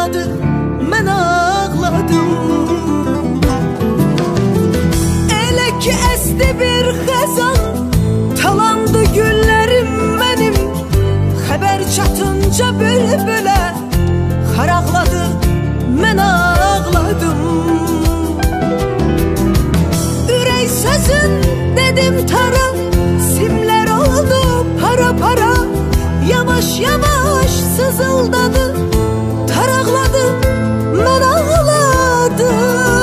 ağladı, mən ağladım. Elə ki əsti bir xəzan, talandı güllərim mənim. Xəbər çatınca bülbülə xaraqladı, mən ağladım. Ürək sözün dedim tara, simlər oldu para para. Yavaş yavaş sızıldadı, taraqladı, mən ağladım.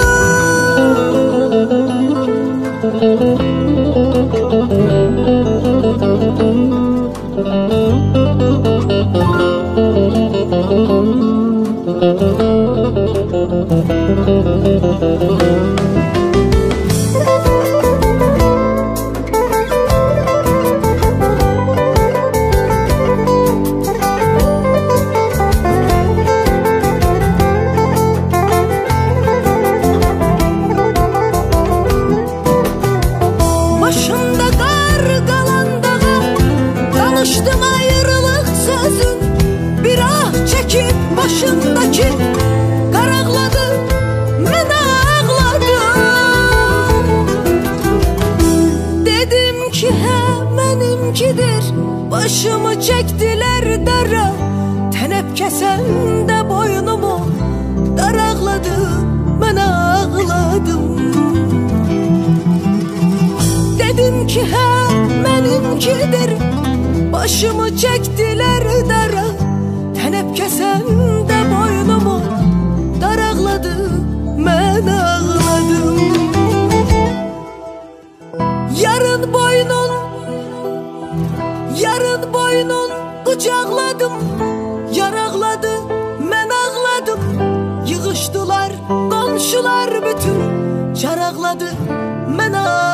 Başımda qar qalan dağa, danışdım ayrılıq sözün. Bir ah çəkib başımdakı qaraqladı, mən ağladım. Dedim ki hə mənimkidir, başımı çəkdilər dara. Tənəb kəsəndə boynumu daraqladı, mən ağladım. Dedim ki hə mənimkidir, başımı çəkdilər dara. Tənəb kəsəndə boynumu daraqladı, mən ağladım. Yarın boynun qucaqladım, yaraqladı, mən ağladım. Yığışdılar qonşular bütün, caraqladı, mən ağladım.